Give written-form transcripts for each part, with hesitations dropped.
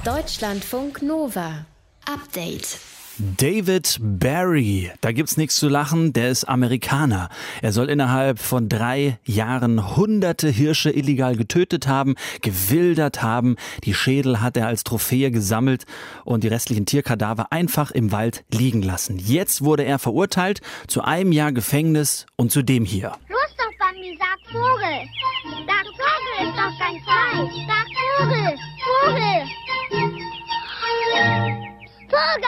Deutschlandfunk Nova. Update. David Barry, da gibt's nichts zu lachen, der ist Amerikaner. Er soll innerhalb von 3 Jahren hunderte Hirsche illegal getötet haben, gewildert haben. Die Schädel hat er als Trophäe gesammelt und die restlichen Tierkadaver einfach im Wald liegen lassen. Jetzt wurde er verurteilt zu 1 Jahr Gefängnis und zu dem hier. Los doch, Bambi, sag Vogel. Sag Vogel ist doch dein Feind. Sag Vogel, Vogel. Vogel!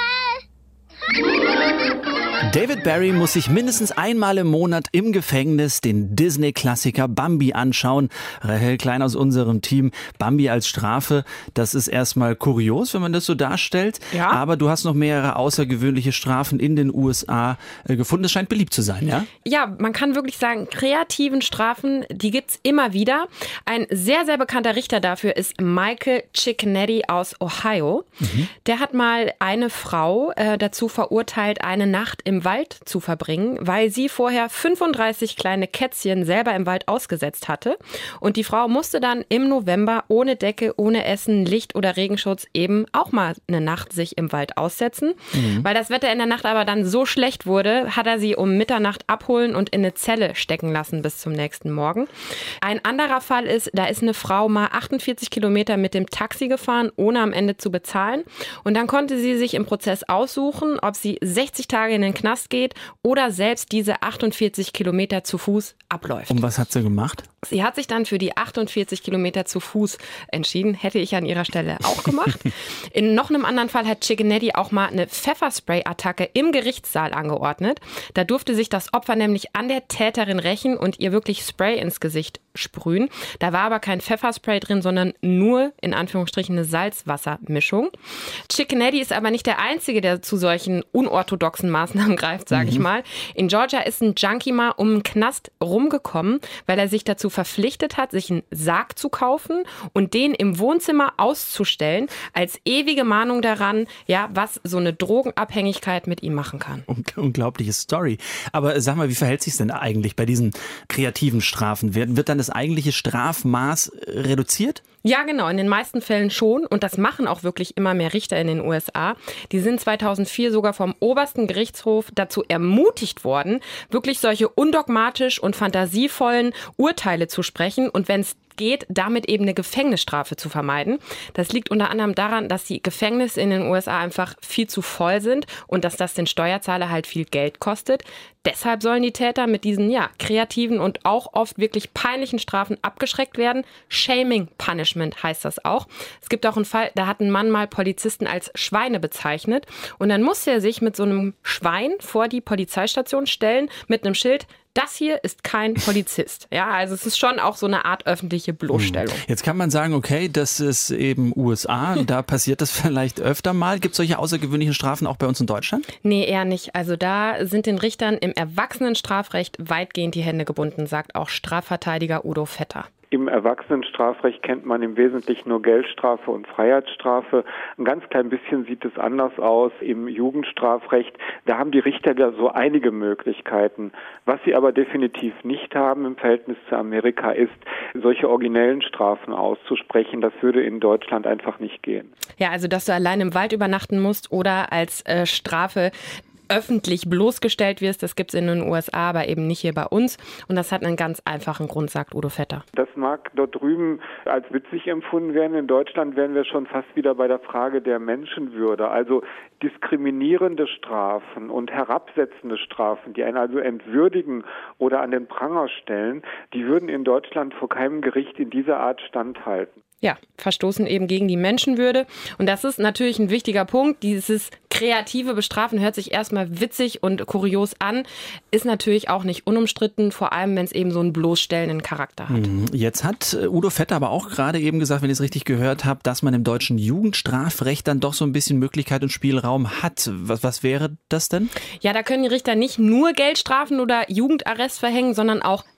David Barry muss sich mindestens einmal im Monat im Gefängnis den Disney-Klassiker Bambi anschauen. Rahel Klein aus unserem Team. Bambi als Strafe, das ist erstmal kurios, wenn man das so darstellt. Ja. Aber du hast noch mehrere außergewöhnliche Strafen in den USA gefunden. Das scheint beliebt zu sein, ja? Ja, man kann wirklich sagen, kreativen Strafen, die gibt's immer wieder. Ein sehr, sehr bekannter Richter dafür ist Michael Ciccinetti aus Ohio. Der hat mal eine Frau dazu verurteilt, eine Nacht im Wald zu verbringen, weil sie vorher 35 kleine Kätzchen selber im Wald ausgesetzt hatte. Und die Frau musste dann im November ohne Decke, ohne Essen, Licht oder Regenschutz eben auch mal eine Nacht sich im Wald aussetzen. Weil das Wetter in der Nacht aber dann so schlecht wurde, hat er sie um Mitternacht abholen und in eine Zelle stecken lassen bis zum nächsten Morgen. Ein anderer Fall ist, da ist eine Frau mal 48 Kilometer mit dem Taxi gefahren, ohne am Ende zu bezahlen. Und dann konnte sie sich im Prozess aussuchen, ob sie 60 Tage in den Knast geht oder selbst diese 48 Kilometer zu Fuß abläuft. Und was hat sie gemacht? Sie hat sich dann für die 48 Kilometer zu Fuß entschieden. Hätte ich an ihrer Stelle auch gemacht. In noch einem anderen Fall hat Ciccinetti auch mal eine Pfefferspray-Attacke im Gerichtssaal angeordnet. Da durfte sich das Opfer nämlich an der Täterin rächen und ihr wirklich Spray ins Gesicht sprühen. Da war aber kein Pfefferspray drin, sondern nur, in Anführungsstrichen, eine Salzwassermischung. Ciccinetti ist aber nicht der Einzige, der zu solchen unorthodoxen Maßnahmen greift, sage ich mal. In Georgia ist ein Junkie mal um den Knast rumgekommen, weil er sich dazu verpflichtet hat, sich einen Sarg zu kaufen und den im Wohnzimmer auszustellen, als ewige Mahnung daran, ja, was so eine Drogenabhängigkeit mit ihm machen kann. Unglaubliche Story. Aber sag mal, wie verhält sich denn eigentlich bei diesen kreativen Strafen? Wird dann das eigentliche Strafmaß reduziert? Ja, genau, in den meisten Fällen schon. Und das machen auch wirklich immer mehr Richter in den USA. Die sind 2004 sogar vom obersten Gerichtshof dazu ermutigt worden, wirklich solche undogmatisch und fantasievollen Urteile zu sprechen. Und wenn es geht, damit eben eine Gefängnisstrafe zu vermeiden. Das liegt unter anderem daran, dass die Gefängnisse in den USA einfach viel zu voll sind und dass das den Steuerzahler halt viel Geld kostet. Deshalb sollen die Täter mit diesen kreativen und auch oft wirklich peinlichen Strafen abgeschreckt werden. Shaming Punishment heißt das auch. Es gibt auch einen Fall, da hat ein Mann mal Polizisten als Schweine bezeichnet und dann musste er sich mit so einem Schwein vor die Polizeistation stellen mit einem Schild: Das hier ist kein Polizist. Ja, also es ist schon auch so eine Art öffentliche Bloßstellung. Jetzt kann man sagen, okay, das ist eben USA, da passiert das vielleicht öfter mal. Gibt es solche außergewöhnlichen Strafen auch bei uns in Deutschland? Nee, eher nicht. Also da sind den Richtern im Erwachsenenstrafrecht weitgehend die Hände gebunden, sagt auch Strafverteidiger Udo Vetter. Im Erwachsenenstrafrecht kennt man im Wesentlichen nur Geldstrafe und Freiheitsstrafe. Ein ganz klein bisschen sieht es anders aus im Jugendstrafrecht. Da haben die Richter ja so einige Möglichkeiten. Was sie aber definitiv nicht haben im Verhältnis zu Amerika ist, solche originellen Strafen auszusprechen. Das würde in Deutschland einfach nicht gehen. Ja, also dass du allein im Wald übernachten musst oder als Strafe öffentlich bloßgestellt wirst, das gibt es in den USA, aber eben nicht hier bei uns. Und das hat einen ganz einfachen Grund, sagt Udo Vetter. Das mag dort drüben als witzig empfunden werden. In Deutschland wären wir schon fast wieder bei der Frage der Menschenwürde. Also diskriminierende Strafen und herabsetzende Strafen, die einen also entwürdigen oder an den Pranger stellen, die würden in Deutschland vor keinem Gericht in dieser Art standhalten. Ja, verstoßen eben gegen die Menschenwürde. Und das ist natürlich ein wichtiger Punkt. Dieses kreative Bestrafen hört sich erstmal witzig und kurios an, ist natürlich auch nicht unumstritten, vor allem wenn es eben so einen bloßstellenden Charakter hat. Jetzt hat Udo Vetter aber auch gerade eben gesagt, wenn ich es richtig gehört habe, dass man im deutschen Jugendstrafrecht dann doch so ein bisschen Möglichkeit und Spielraum hat. Was wäre das denn? Ja, da können die Richter nicht nur Geldstrafen oder Jugendarrest verhängen, sondern auch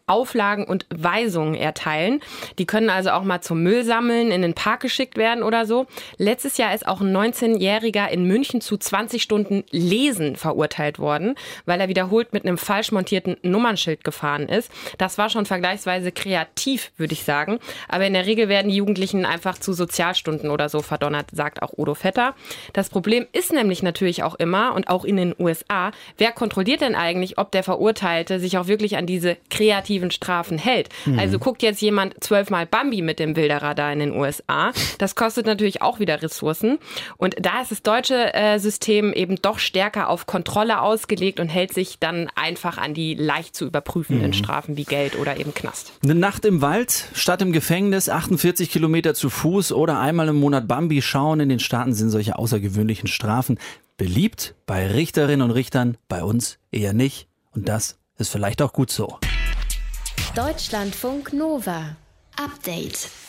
Auflagen und Weisungen erteilen. Die können also auch mal zum Müll sammeln, in den Park geschickt werden oder so. Letztes Jahr ist auch ein 19-Jähriger in München zu 20 Stunden Lesen verurteilt worden, weil er wiederholt mit einem falsch montierten Nummernschild gefahren ist. Das war schon vergleichsweise kreativ, würde ich sagen. Aber in der Regel werden die Jugendlichen einfach zu Sozialstunden oder so verdonnert, sagt auch Udo Vetter. Das Problem ist nämlich natürlich auch immer, und auch in den USA, wer kontrolliert denn eigentlich, ob der Verurteilte sich auch wirklich an diese kreativen Strafen hält? Also guckt jetzt jemand 12-mal Bambi mit dem Bilderradar in den USA. Das kostet natürlich auch wieder Ressourcen. Und da ist das deutsche System eben doch stärker auf Kontrolle ausgelegt und hält sich dann einfach an die leicht zu überprüfenden Strafen wie Geld oder eben Knast. Eine Nacht im Wald statt im Gefängnis, 48 Kilometer zu Fuß oder einmal im Monat Bambi schauen. In den Staaten sind solche außergewöhnlichen Strafen beliebt, bei Richterinnen und Richtern, bei uns eher nicht. Und das ist vielleicht auch gut so. Deutschlandfunk Nova. Update.